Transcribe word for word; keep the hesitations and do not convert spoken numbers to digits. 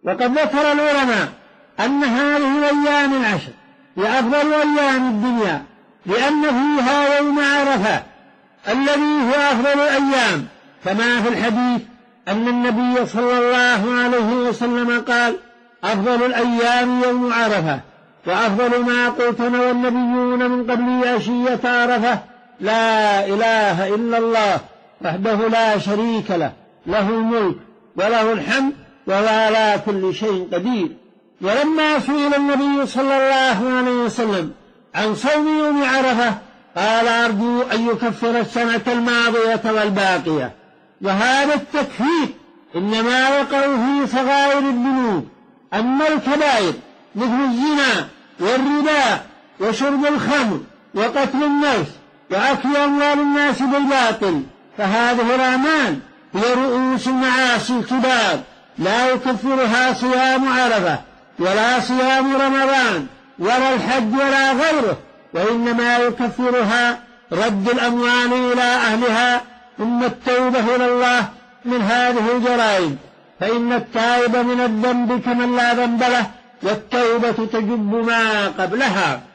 وقد ذكر العلماء أن هذه الأيام العشر هي أفضل أيام الدنيا، لأن فيها يوم عرفة الذي هو أفضل الأيام، كما في الحديث أن النبي صلى الله عليه وسلم قال: أفضل الأيام يوم عرفة، وأفضل ما قلت أنا والنبيون من قبلي عشية عرفة، لا إله إلا الله وحده لا شريك له، له الملك وله الحمد وهو على كل شيء قدير. ولما سئل النبي صلى الله عليه وسلم عن صوم يوم عرفة قال: أرجو أن يكفر السنة الماضية والباقية. وهذا التكفير إنما يقع في صغائر الذنوب، أما الكبائر مثل الزنا والربا وشرب الخمر وقتل النفس وأكل أموال الناس بالباطل فهذه الأعمال هي رؤوس المعاصي الكبار، لا يكفرها صيام عرفة ولا صيام رمضان ولا الحج ولا غيره، وإنما يكفرها رد الأموال إلى أهلها ثم التوبة إلى الله من هذه الجرائم، فإن التائب من الذنب كمن لا ذنب له، والتوبة تجب ما قبلها.